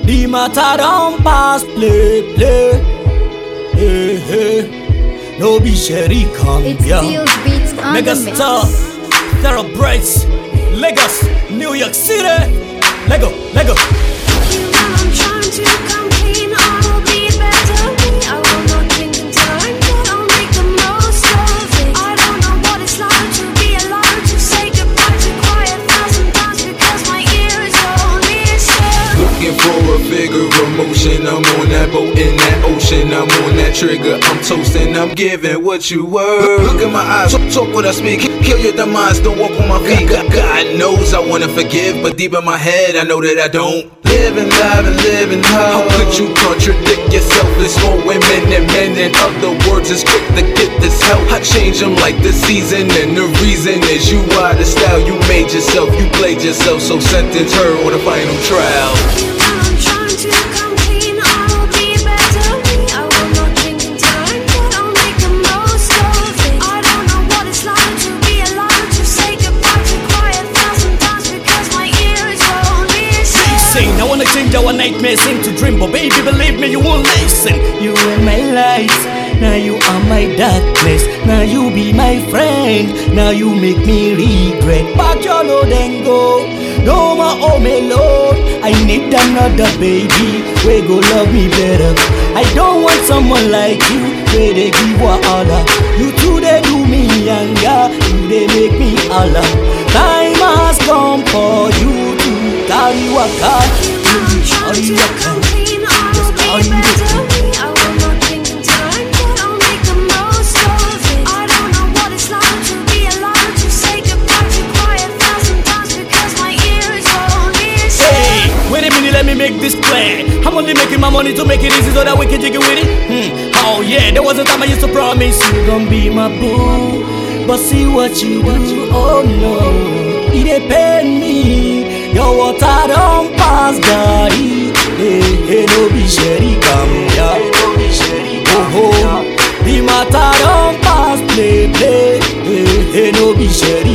The matter don't pass play. Hey, hey. No be sherry come It's Steel's Beats on the mix. Megastar celebrates Lagos, New York City. Lego. I'm trying to come clean, I will be better me. I will not drink until I'm dead, I'll make the most of it. I don't know what it's like to be alive, to say goodbye, to cry 1,000 times because my ears don't listen. Looking for a bigger emotion, I'm on that boat in that ocean, I'm on that trigger, I'm toasting, I'm giving what you were. Look in my eyes, talk what I speak, kill your demise, don't walk on my feet. God knows I wanna forgive, but deep in my head I know that I don't. Living live and living hard. How could you contradict yourself? There's more women than men. In other words, it's quick to get this help. I change them like the season, and the reason is you are the style. You made yourself, you played yourself, so sentence her on a final trial. I'm trying to come clean, I will be better me. I will not drink until I'm dead, I'll make the most of it. I don't know what it's like to be alive, to say goodbye, to cry 1,000 times because my ears don't listen. I wanna change our nightmares into dream, but baby, believe me, you won't listen. You were my light, now you are my darkness. Now you be my friend, now you make me regret. Pack your load and go, no more home alone. I need another baby, we go love me better. I don't want someone like you, where they give wahala. You two they do me younger, you they make me holla. Time has come for you to carry waka. I'm trying to come clean, I will be better me. I will not drink until I'm dead, I'll make the most of it. I don't know what it's like to be alive, to say goodbye, to cry 1,000 times because my ears don't listen. Hey, wait a minute, let me make this clear. I'm only making my money to make it easy so that we can jiggy with it. Oh yeah, there was a time I used to promise you gon' be my boo, but see what you do, oh no, it dey pain me. Your water don't pass daddy. Hey, no be sherry come ya. Oh, the matter don't pass play. Hey, no be sherry